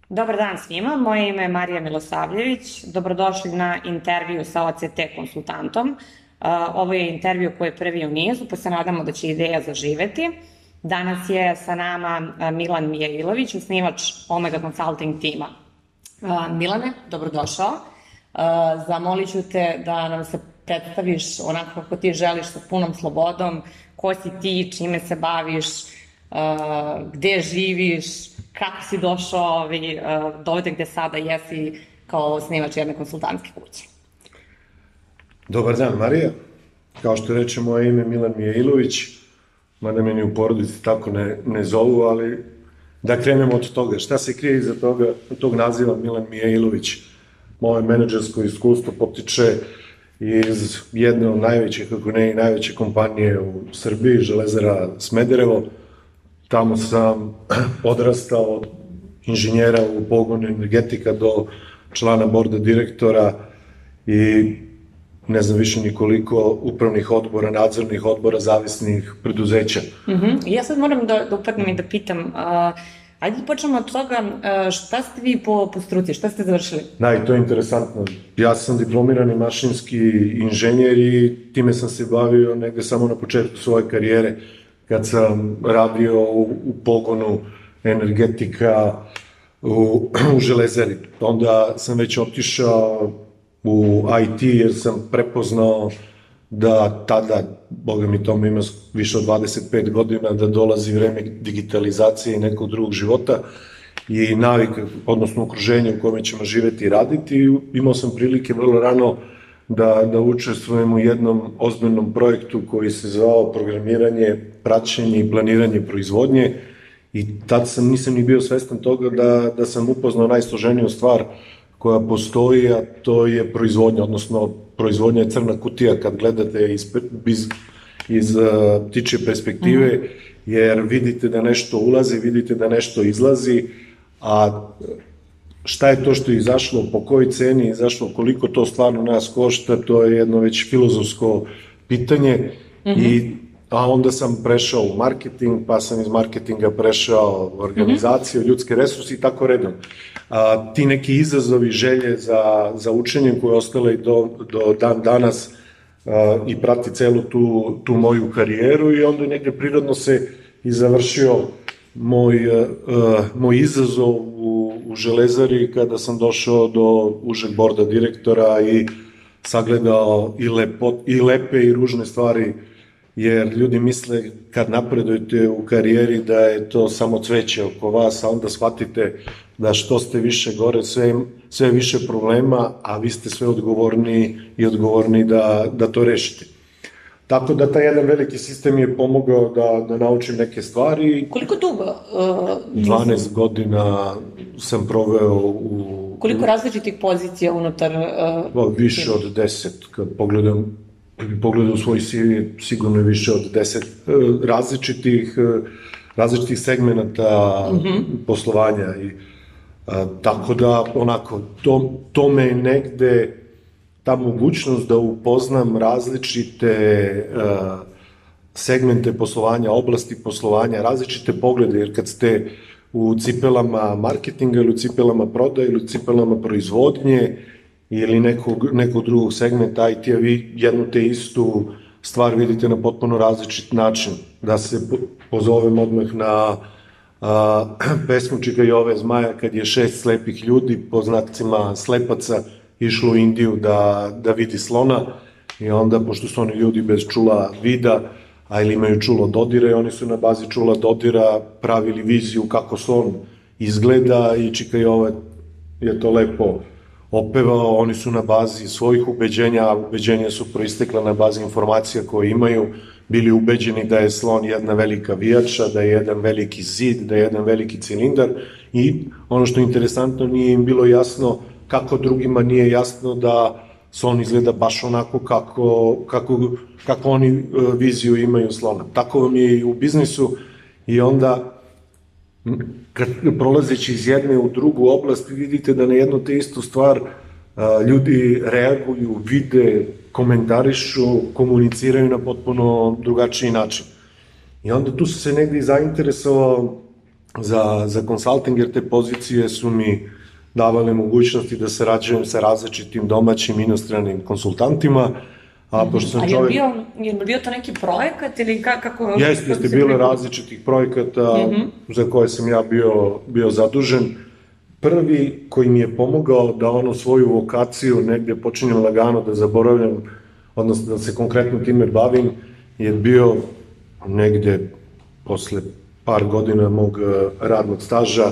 Dobar dan svima, moje ime je Marija Milosavljević. Dobrodošli na intervju sa OCT konsultantom. Ovo je intervju koji je prvi u nizu, pa se nadamo da će ideja zaživeti. Danas je sa nama Milan Mijailović, osnivač Omega Consulting tima. Milane, dobrodošao. Zamolit ću te da nam se predstaviš onako kako ti želiš, sa punom slobodom, ko si ti, čime se baviš, gde živiš, kako si došao do ovde gde sada jesi kao osnivač jedne konsultantske kuće. Dobar dan, Marija. Kao što reče, moje ime je Milan Mijailović, mada me ni u porodici tako ne zovu, ali da krenemo od toga. Šta se krije iza tog naziva Milan Mijailović? Moje menadžersko iskustvo potiče iz jedne od najvećih, kako ne i najveće kompanije u Srbiji, Železara Smederevo. Tamo sam odrastao od inženjera u pogonu energetika do člana borda direktora i ne znam više ni koliko upravnih odbora, nadzornih odbora, zavisnih preduzeća. Ja sad moram da upadnem i da pitam, ajde da počnemo od toga, šta ste vi po struci, šta ste završili? Da, i to je interesantno. Ja sam diplomirani mašinski inženjer i time sam se bavio negde samo na početku svoje karijere, kad sam radio u pogonu energetika u Železari. Onda sam već otišao u IT jer sam prepoznao da tada, boga mi tome ima više od 25 godina, da dolazi vreme digitalizacije i nekog drugog života i navika, odnosno okruženje u kome ćemo živeti i raditi. Imao sam prilike vrlo rano da učestvujem u jednom ozbiljnom projektu koji se zvao programiranje, praćenje i planiranje proizvodnje i tad nisam ni bio svestan toga da sam upoznao najsloženiju stvar koja postoji, a to je proizvodnja, odnosno proizvodnja je crna kutija kad gledate iz ptičje perspektive, jer vidite da nešto ulazi, vidite da nešto izlazi, a šta je to što je izašlo, po kojoj ceni je izašlo, koliko to stvarno nas košta, to je jedno već filozofsko pitanje, a onda sam prešao u marketing, pa sam iz marketinga prešao u organizaciju, ljudske resurse i tako redom. Ti neki izazovi, želje za učenjem koje ostale do dan danas i prati celu tu moju karijeru i onda negde prirodno se i završio moj izazov u Železari kada sam došao do užeg borda direktora i sagledao i lepe i ružne stvari, jer ljudi misle kad napredujete u karijeri da je to samo cveće oko vas, a onda shvatite da što ste više gore, sve više problema, a vi ste sve odgovorniji da to rešite. Tako da taj jedan veliki sistem je pomogao da naučim neke stvari. Koliko dugo? 12 godina sam proveo u... Koliko različitih pozicija unutar... Više od 10, kad pogledam svoj CV, sigurno je više od 10 različitih segmenata poslovanja. Tako da, onako, to me negde, ta mogućnost da upoznam različite segmente poslovanja, oblasti poslovanja, različite poglede, jer kad ste u cipelama marketinga ili u cipelama prodaje ili u cipelama proizvodnje ili nekog drugog segmenta IT-a, vi jednu te istu stvar vidite na potpuno različit način. Da se pozovem odmah na pesmu Čika Jove Zmaja, kad je 6 slepih ljudi po znacima slepaca išlo u Indiju da vidi slona i onda, pošto su oni ljudi bez čula vida, a ili imaju čulo dodira, i oni su na bazi čula dodira pravili viziju kako slon izgleda i Čika Jove je to lepo opevao. Oni su na bazi svojih ubeđenja, a ubeđenja su proistekla na bazi informacija koje imaju, bili ubeđeni da je slon jedna velika vijača, da je jedan veliki zid, da je jedan veliki cilindar i ono što je interesantno, nije im bilo jasno kako drugima nije jasno da slon izgleda baš onako kako oni viziju imaju slona. Tako vam je i u biznisu i onda kad prolazeći iz jedne u drugu oblast vidite da na jednu te istu stvar ljudi reaguju, vide, komentarišu, komuniciraju na potpuno drugačiji način. I onda tu se negde i zainteresovao za konsulting, jer te pozicije su mi davale mogućnosti da sarađujem sa različitim domaćim i inostranim konsultantima, a pošto sam čovjek... Je li bio to neki projekat ili kako... Jeste, bilo različitih projekata za koje sam ja bio zadužen. Prvi koji mi je pomogao da onu svoju vokaciju negde počinjem lagano da zaboravljam, odnosno da se konkretno time bavim, je bio negde posle par godina mog radnog staža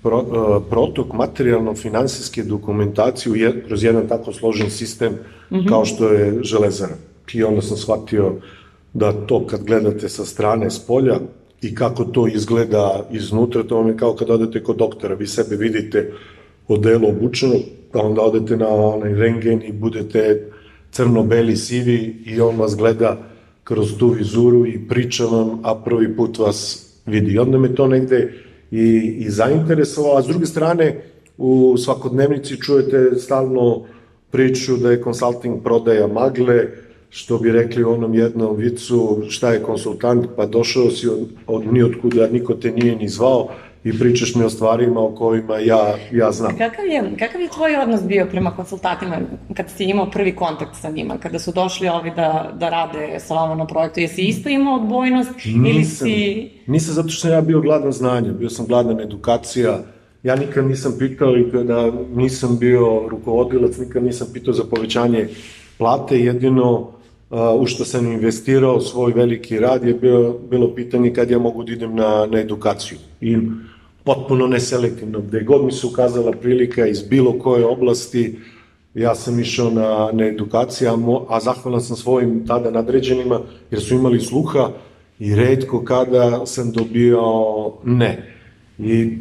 protok materijalno-finansijske dokumentacije kroz jedan tako složen sistem kao što je Železara. I onda sam shvatio da to kad gledate sa strane, s polja, i kako to izgleda iznutra, to vam je kao kad odete kod doktora, vi sebe vidite odelo obučeno, a onda odete na onaj rengen i budete crno-beli, sivi i on vas gleda kroz tu vizuru i priča vam, a prvi put vas vidi. I onda me to negde i zainteresovalo, a s druge strane u svakodnevnici čujete stalno priču da je konsulting prodaja magle, što bi rekli u onom jednom vicu, šta je konsultant, pa došao si od nijotkuda, niko te nije ni zvao i pričaš mi o stvarima o kojima ja znam. Kakav je tvoj odnos bio prema konsultantima kad si imao prvi kontakt sa njima, kada su došli ovi da rade sa vama na projektu? Jesi isto imao odbojnost ili si... Nisam, zato što sam ja bio gladan znanja, bio sam gladan edukacija. Ja nikad nisam pitao i kada nisam bio rukovodilac, nikad nisam pitao za povećanje plate, jedino u što sam investirao svoj veliki rad je bilo pitanje kad ja mogu da idem na edukaciju. I potpuno neselektivno, gde god mi se ukazala prilika iz bilo koje oblasti, ja sam išao na edukaciju, a zahvalan sam svojim tada nadređenima, jer su imali sluha i retko kada sam dobio ne. I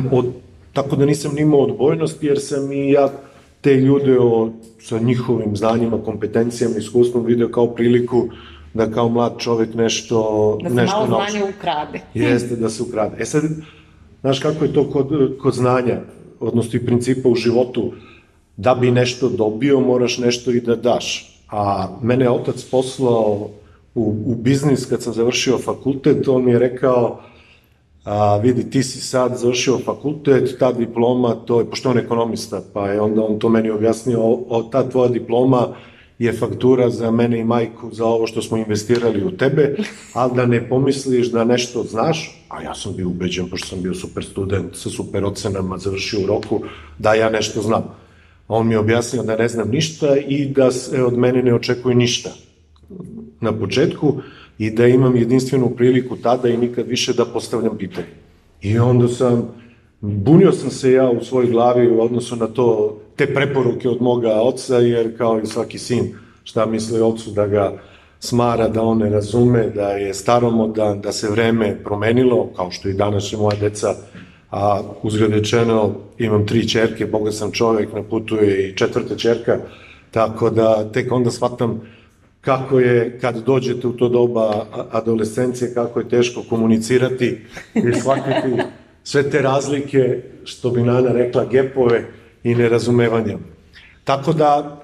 tako da nisam nimao odbojnost, jer sam i ja te ljude sa njihovim znanjima, kompetencijama, iskustvom video kao priliku da kao mlad čovjek nešto nauči. Da se malo znanje ukrade. Jeste, da se ukrade. E sad, znaš kako je to kod znanja, odnosno i principa u životu, da bi nešto dobio, moraš nešto i da daš. A mene je otac poslao u biznis kad sam završio fakultet, on mi je rekao, vidi, ti si sad završio fakultet, ta diploma, to je, pošto on ekonomista, pa je onda on to meni objasnio, ta tvoja diploma je faktura za mene i majku za ovo što smo investirali u tebe, ali da ne pomisliš da nešto znaš, a ja sam bio ubeđen, pošto sam bio super student sa super ocenama, završio u roku, da ja nešto znam. A on mi je objasnio da ne znam ništa i da se od mene ne očekuje ništa na početku, i da imam jedinstvenu priliku tada i nikad više da postavljam pitanje. I onda bunio sam se ja u svojoj glavi u odnosu na to, te preporuke od moga oca, jer kao i svaki sin, šta misli ocu da ga smara, da on ne razume, da je staromodan, da se vreme promenilo, kao što i danas je moja deca, a uzgled rečeno imam 3 ćerke, bogat sam čovek, na putu je i 4. ćerka, tako da tek onda shvatam kako je, kad dođete u to doba adolescencije, kako je teško komunicirati i shvatiti sve te razlike, što bi Nana rekla, gepove i nerazumevanja. Tako da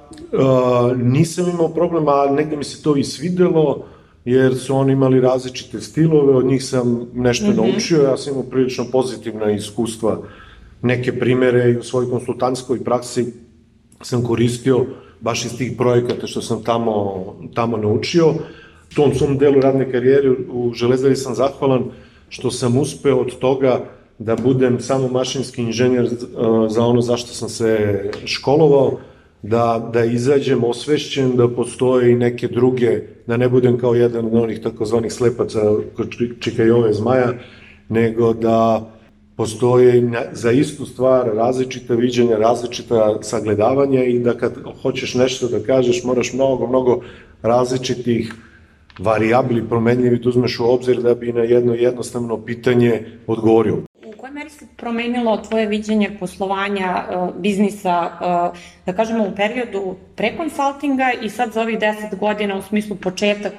nisam imao problema, ali negde mi se to i svidelo, jer su oni imali različite stilove, od njih sam nešto naučio, ja sam imao prilično pozitivna iskustva, neke primere i u svojoj konsultantskoj praksi sam koristio baš iz tih projekata što sam tamo naučio. U tom svom delu radne karijere u Železari sam zahvalan što sam uspeo od toga da budem samo mašinski inženjer za ono zašto sam se školovao, da izađem osvešćen, da postoje i neke druge, da ne budem kao jedan od onih takozvanih slepaca kod Čikajove zmaja, nego da postoje za istu stvar različita viđenja, različita sagledavanja i da kad hoćeš nešto da kažeš moraš mnogo različitih varijabli promenljivi da uzmeš u obzir da bi na jedno jednostavno pitanje odgovorio. U kojoj meri se promenilo tvoje viđenje poslovanja, biznisa, da kažemo u periodu pre konsultinga i sad za ovih 10 godina u smislu početak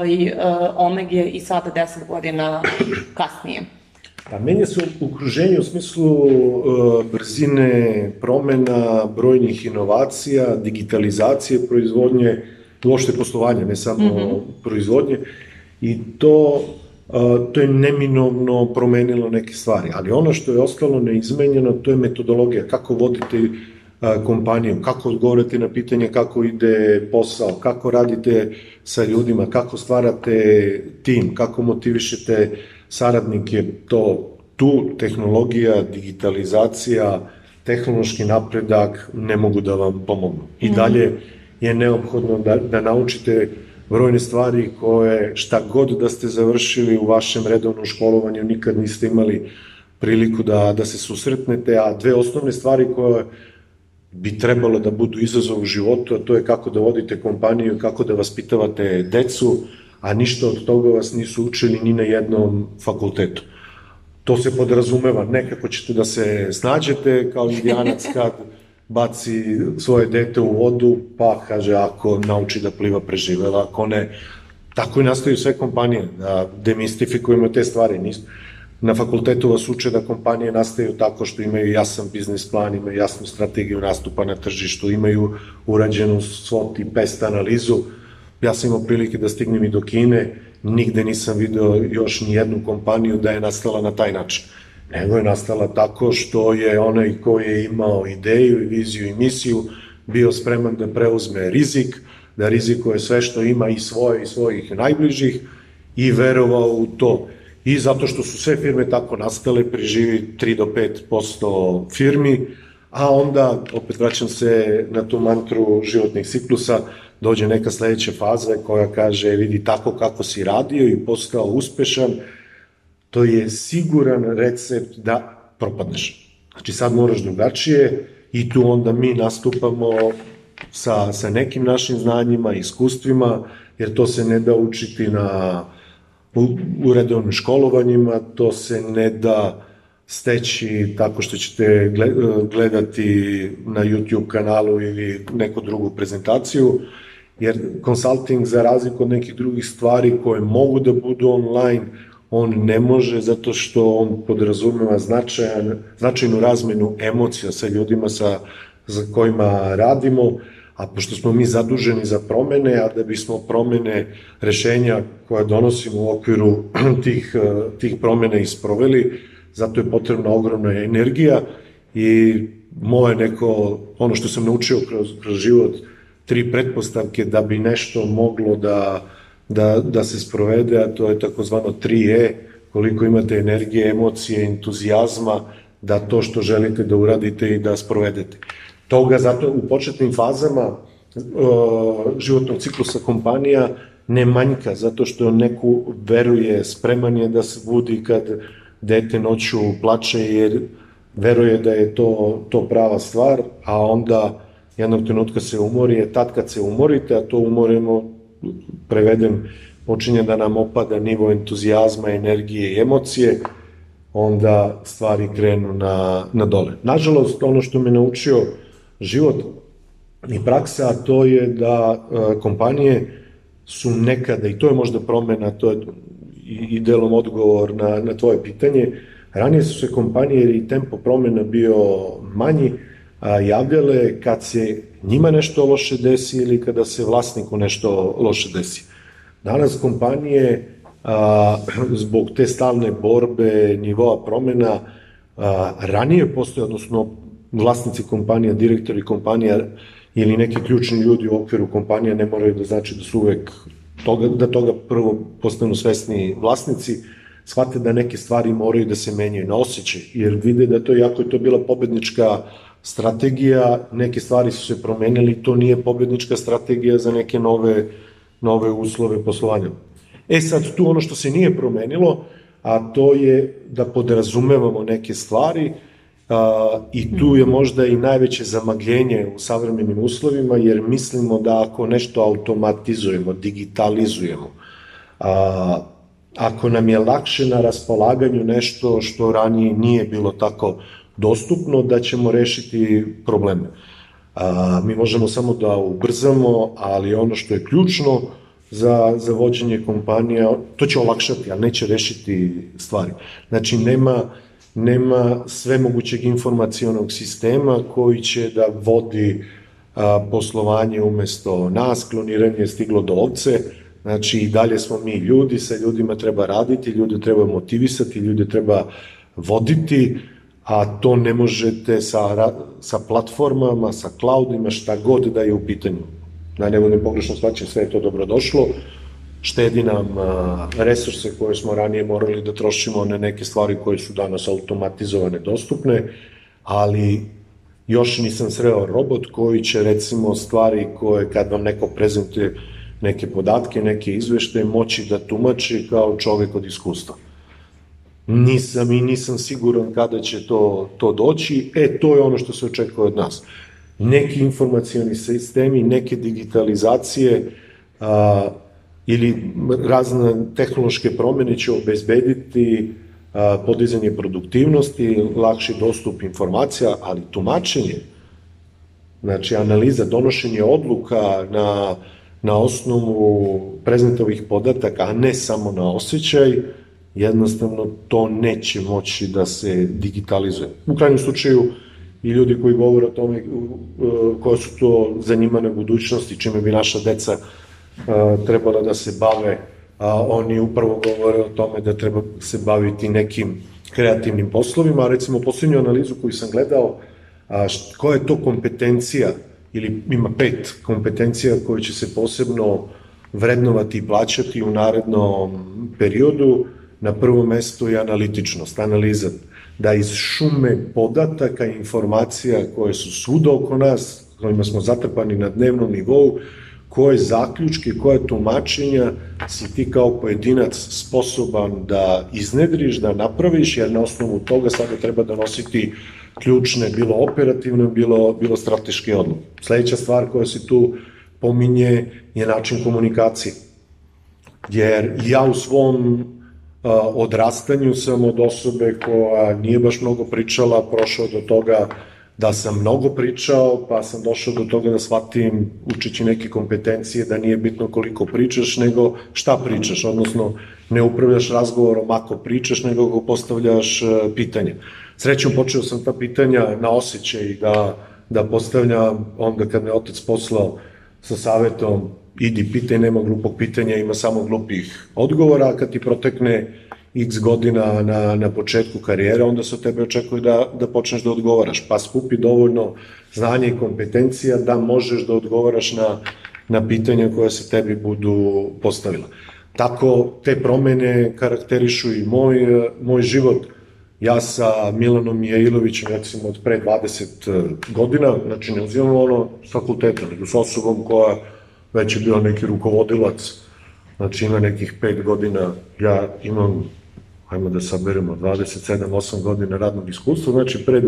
Omege i sada 10 godina kasnije? Pa menja se u okruženju u smislu brzine promena, brojnih inovacija, digitalizacije proizvodnje, uopšte poslovanja, ne samo proizvodnje, i to to je neminovno promenilo neke stvari, ali ono što je ostalo neizmenjeno, to je metodologija, kako vodite kompaniju, kako odgovorite na pitanje kako ide posao, kako radite sa ljudima, kako stvarate tim, kako motivišete saradnike, tu tehnologija, digitalizacija, tehnološki napredak ne mogu da vam pomognu. I dalje je neophodno da naučite brojne stvari koje šta god da ste završili u vašem redovnom školovanju nikad niste imali priliku da se susretnete, a dve osnovne stvari koje bi trebalo da budu izazov u životu, a to je kako da vodite kompaniju, kako da vaspitavate decu, a ništa od toga vas nisu učili ni na jednom fakultetu. To se podrazumeva, nekako ćete da se snađete kao indijanac kad baci svoje dete u vodu, pa kaže ako nauči da pliva preživela, ako ne. Tako i nastaju sve kompanije, da demistifikujemo te stvari. Na fakultetu vas uče da kompanije nastaju tako što imaju jasan biznis plan, imaju jasnu strategiju nastupa na tržištu, imaju urađenu SWOT i PEST analizu. Ja sam imao prilike da stignem i do Kine, nigde nisam video još ni jednu kompaniju da je nastala na taj način. Nego je nastala tako što je onaj koji je imao ideju i viziju i misiju bio spreman da preuzme rizik, da rizikuje sve što ima i svoje i svojih najbližih i verovao u to. I zato što su sve firme tako nastale, preživi 3 do 5% firmi, a onda, opet vraćam se na tu mantru životnih ciklusa, dođe neka sledeća faza koja kaže, vidi, tako kako si radio i postao uspešan, to je siguran recept da propadneš. Znači sad moraš drugačije i tu onda mi nastupamo sa nekim našim znanjima, iskustvima, jer to se ne da učiti u redovnim školovanjima, to se ne da steći tako što ćete gledati na YouTube kanalu ili neku drugu prezentaciju, jer consulting, za razliku od nekih drugih stvari koje mogu da budu online, on ne može zato što on podrazumeva značajnu razmenu emocija sa ljudima sa kojima radimo, a pošto smo mi zaduženi za promene, a da bismo promene rešenja koja donosimo u okviru tih promena isproveli, zato je potrebna ogromna energija i moje neko, ono što sam naučio kroz život, 3 pretpostavke da bi nešto moglo da se sprovede, a to je takozvano 3E, koliko imate energije, emocije, entuzijazma, da to što želite da uradite i da sprovedete. Toga zato u početnim fazama životnog ciklusa kompanija ne manjka, zato što neku veruje, spreman je da se budi kad dete noću plače, jer veruje da je to prava stvar, a onda jednog trenutka se umori, je tad kad se umorite, a to umoreno, prevedem, počinje da nam opada nivo entuzijazma, energije i emocije, onda stvari krenu na dole. Nažalost, ono što me naučio život i praksa, to je da kompanije su nekada, i to je možda promena, to je i delom odgovor na tvoje pitanje, ranije su se kompanije, jer i tempo promena bio manji, javljale kad se njima nešto loše desi ili kada se vlasniku nešto loše desi. Danas kompanije, zbog te stalne borbe, nivoa promena, ranije postoje, odnosno vlasnici kompanija, direktori kompanija ili neki ključni ljudi u okviru kompanija ne moraju da znači da su uvek da toga prvo postanu svesni vlasnici, shvate da neke stvari moraju da se menjaju na osjećaj, jer vide da jako je to bila pobednička strategija, neke stvari su se promenili, to nije pobednička strategija za neke nove uslove poslovanja. Sad, tu ono što se nije promenilo, a to je da podrazumevamo neke stvari, i tu je možda i najveće zamagljenje u savremenim uslovima, jer mislimo da ako nešto automatizujemo, digitalizujemo, ako nam je lakše na raspolaganju nešto što ranije nije bilo tako dostupno, da ćemo rešiti probleme. Mi možemo samo da ubrzamo, ali ono što je ključno za vođenje kompanija, to će olakšati, ali neće rešiti stvari. Znači, nema svemogućeg informacionog sistema koji će da vodi poslovanje umesto nas, kloniranje je stiglo do ovce, Znači i dalje smo mi ljudi, sa ljudima treba raditi, ljude treba motivisati, ljude treba voditi, a to ne možete sa platformama, sa cloudima, šta god da je u pitanju. Da ne budem pogrešno shvaćen, sve je to dobrodošlo, štedi nam resurse koje smo ranije morali da trošimo na neke stvari koje su danas automatizovane, dostupne, ali još nisam sreo robot koji će recimo stvari koje kad vam neko prezentuje neke podatke, neke izveštaje, moći da tumači kao čovek od iskustva. Nisam siguran kada će to doći, to je ono što se očekuje od nas. Neki informacioni sistemi, neke digitalizacije ili razne tehnološke promene će obezbediti podizanje produktivnosti, lakši dostup informacija, ali tumačenje, znači analiza, donošenje odluka na osnovu prezentovih podataka, a ne samo na osjećaj, jednostavno to neće moći da se digitalizuje. U krajnjem slučaju i ljudi koji govore o tome koje su to zanimane budućnosti, čime bi naša deca trebala da se bave, oni upravo govore o tome da treba se baviti nekim kreativnim poslovima. Recimo, poslednju analizu koju sam gledao, koja je to kompetencija, ili ima 5 kompetencija koje će se posebno vrednovati i plaćati u narednom periodu. Na prvom mestu je analitičnost, analiza, da iz šume podataka i informacija koje su svuda oko nas, kojima smo zatrpani na dnevnom nivou, koje zaključke, koje tumačenja si ti kao pojedinac sposoban da iznedriš, da napraviš, jer na osnovu toga sada treba donositi ključne, bilo operativne, bilo strateške odluke. Sledeća stvar koja se tu pominje je način komunikacije, jer ja u svom odrastanju sam od osobe koja nije baš mnogo pričala, prošao do toga da sam mnogo pričao, pa sam došao do toga da shvatim, učeći neke kompetencije, da nije bitno koliko pričaš, nego šta pričaš, odnosno ne upravljaš razgovorom ako pričaš, nego ako postavljaš pitanja. Srećom, počeo sam ta pitanja na osjećaj da postavljam, onda kad me otac poslao sa savetom, idi pitaj, nema glupog pitanja, ima samo glupih odgovora, a kad ti protekne x godina na početku karijere, onda se od tebe očekuje da počneš da odgovaraš, pa skupi dovoljno znanja i kompetencija da možeš da odgovaraš na pitanja koja se tebi budu postavila. Tako te promene karakterišu i moj život. Ja sa Milanom Jailovićem, recimo od pre 20 godina, znači ne uzimam ono s fakulteta, nego s osobom koja već je bila neki rukovodilac, znači ima nekih 5 godina, ja imam, hajmo da saberemo, 27-8 godina radnog iskustva, znači pred,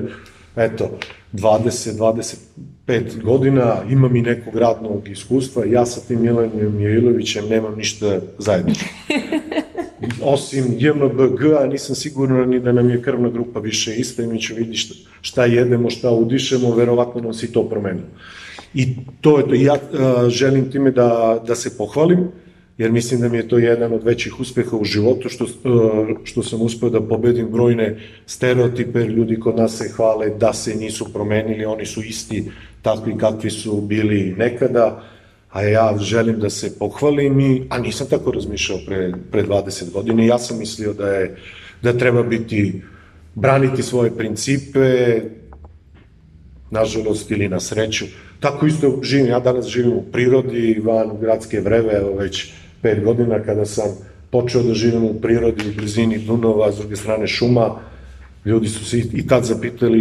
20-25 godina imam i nekog radnog iskustva, ja sa tim Milanom Jailovićem nemam ništa zajedničko. Osim JMBG-a, nisam siguran ni da nam je krvna grupa više ista i mi ću vidjeti šta jedemo, šta udišemo, verovatno nam se i to promenilo. I to je to. Ja želim time da se pohvalim, jer mislim da mi je to jedan od većih uspeha u životu, što sam uspeo da pobedim brojne stereotipe, jer ljudi kod nas se hvale da se nisu promenili, oni su isti takvi kakvi su bili nekada, a ja želim da se pohvalim, a nisam tako razmišljao pre 20 godina, ja sam mislio da treba braniti svoje principe, nažalost ili na sreću. Tako isto živim, ja danas živim u prirodi, van gradske vreve, već 5 godina kada sam počeo da živim u prirodi, u blizini Dunava, s druge strane šuma, ljudi su se i tad zapitali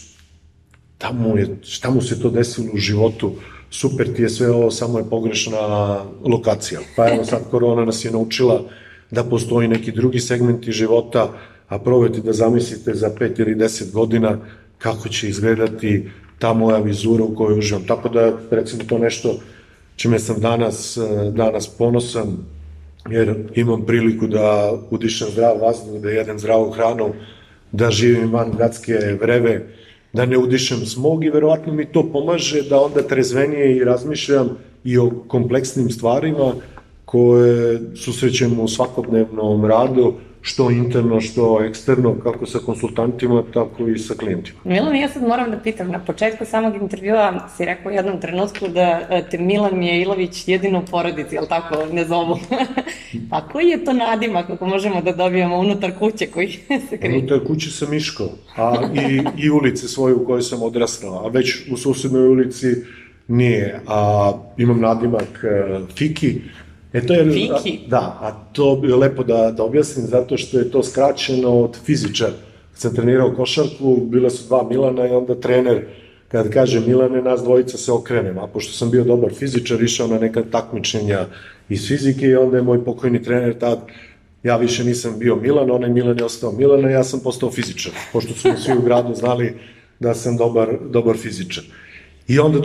šta mu se to desilo u životu, super ti je sve ovo, samo je pogrešna lokacija. Pa evo sad korona nas je naučila da postoji neki drugi segmenti života, a probajte da zamislite za 5 ili 10 godina kako će izgledati ta moja vizura u kojoj uživam. Tako da, recimo, to nešto čime sam danas ponosan, jer imam priliku da udišem zdrav vazduh, da jedem zdravu hranu, da živim van gradske vreve, da ne udišem smog i verovatno mi to pomaže da onda trezvenije i razmišljam i o kompleksnim stvarima koje susrećemo u svakodnevnom radu, što interno, što eksterno, kako sa konsultantima, tako i sa klijentima. Milan, ja sad moram da pitam, na početku samog intervjua si rekao u jednom trenutku da te Milan Mijailović jedino u porodici, jel tako, ne zovu? A koji je to nadimak, ako možemo da dobijemo unutar kuće koji se krije? Unutar kuće sam Miško, i ulice svoje u kojoj sam odrastao, a već u susednoj ulici nije. Imam nadimak Fiki. Fiki? Da, a to je lepo da objasnim, zato što je to skraćeno od fizičar. Kad sam trenirao košarku, bila su dva Milana i onda trener, kad kaže Milane, nas dvojica se okrenemo. A pošto sam bio dobar fizičar, išao na neka takmičenja iz fizike i onda je moj pokojni trener tad, ja više nisam bio Milan, onaj Milan je ostao Milan, a ja sam postao fizičar, pošto su mi svi u gradu znali da sam dobar fizičar. I onda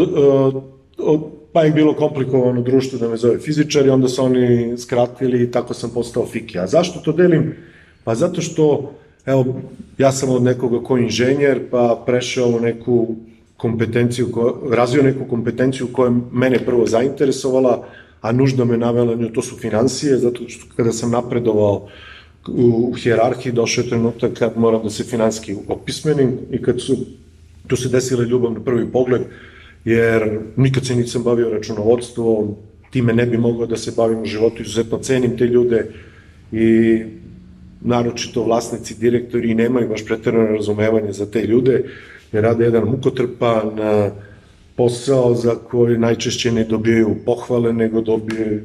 pa je bilo komplikovano društvo da me zove fizičar i onda su oni skratili i tako sam postao Fiki. A zašto to delim? Pa zato što, evo, ja sam od nekoga ko inženjer, pa prešao u neku kompetenciju, razvio neku kompetenciju koja mene prvo zainteresovala, a nužno me navela nju, to su financije, zato što kada sam napredovao u hijerarhiji, došao je trenutak kad moram da se finansijski opismenim i kad tu se desila ljubav na prvi pogled, jer nikad se nisam bavio računovodstvom, time ne bi mogao da se bavim u životu, izuzetno cenim te ljude i naročito vlasnici, direktori nemaju baš preterano razumevanje za te ljude, jer rade jedan mukotrpan posao za koji najčešće ne dobijaju pohvale, nego dobije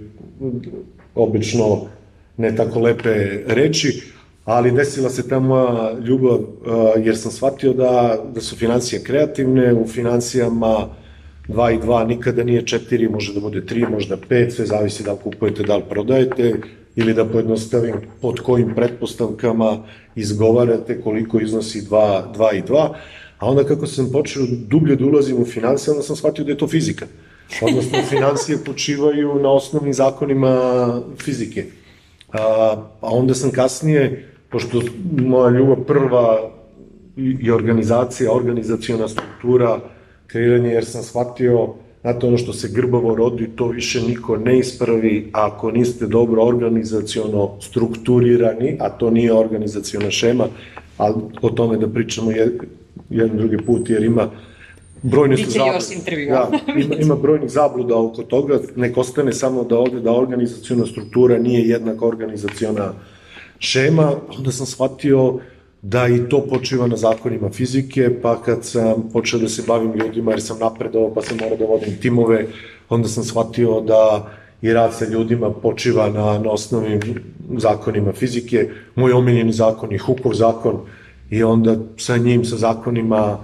obično ne tako lepe reči, ali desila se ta moja ljubav jer sam shvatio da su financije kreativne, u financijama 2 i 2 nikada nije 4, može da bude 3, možda 5, sve zavisi da li kupujete, da li prodajete, ili da pojednostavim pod kojim pretpostavkama izgovarate koliko iznosi 2 i 2, a onda kako sam počeo dublje da ulazim u financije, onda sam shvatio da je to fizika, odnosno financije počivaju na osnovnim zakonima fizike. A onda sam kasnije, pošto moja ljubav prva je organizacija, organizaciona struktura, kreiranje, jer sam shvatio, znate, ono što se grbavo rodi, to više niko ne ispravi ako niste dobro organizaciono strukturirani, a to nije organizaciona šema, ali o tome da pričamo jedan drugi put, jer ima brojne su zablude. Ima brojnih zabluda oko toga, nek ostane samo da ovde da organizaciona struktura nije jednaka organizaciona šema, onda sam shvatio da i to počiva na zakonima fizike, pa kad sam počeo da se bavim ljudima, jer sam napredovao, pa sam morao da vodim timove, onda sam shvatio da i rad sa ljudima počiva na osnovnim zakonima fizike. Moj omiljeni zakon je Hookov zakon i onda sa njim, sa zakonima,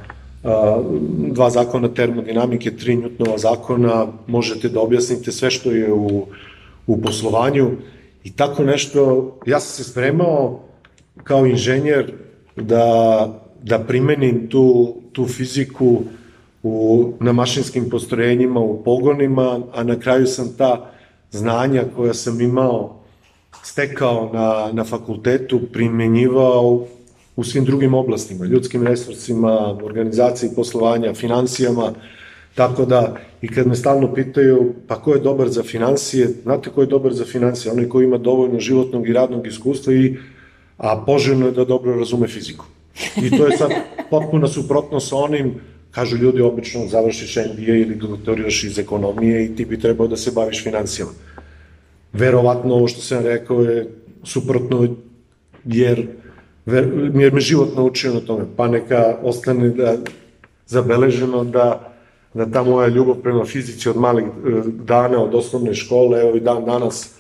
2 zakona termodinamike, 3 Newtonova zakona, možete da objasnite sve što je u poslovanju i tako nešto. Ja sam se spremao kao inženjer da primenim tu fiziku na mašinskim postrojenjima, u pogonima, a na kraju sam ta znanja koja sam imao, stekao na fakultetu, primenjivao u svim drugim oblastima, ljudskim resursima, organizaciji poslovanja, financijama, tako da i kad me stalno pitaju pa ko je dobar za financije, znate ko je dobar za financije? Onaj koji ima dovoljno životnog i radnog iskustva a poželjno je da dobro razume fiziku. I to je sad potpuno suprotno sa onim, kažu ljudi, obično završiš MBA ili doktoriraš iz ekonomije i ti bi trebao da se baviš financijama. Verovatno ovo što sam rekao je suprotno, jer me život naučio na tome, pa neka ostane zabeleženo da ta moja ljubav prema fizici od malih dana, od osnovne škole, evo i dan danas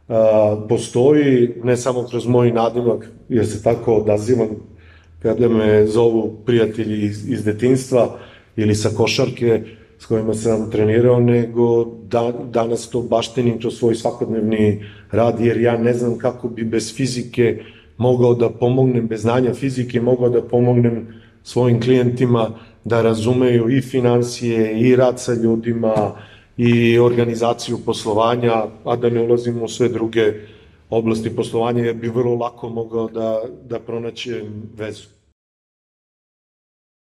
postoji, ne samo kroz moj nadimak, jer se tako odazivam kada me zovu prijatelji iz detinjstva ili sa košarke s kojima sam trenirao, nego danas to baštenim kroz svoj svakodnevni rad, jer ja ne znam kako bi bez fizike mogao da pomognem, bez znanja fizike mogao da pomognem svojim klijentima da razumeju i financije, i rad sa ljudima, i organizaciju poslovanja, a da ne ulazimo u sve druge oblasti poslovanja, jer bi vrlo lako mogao da pronaćem vezu.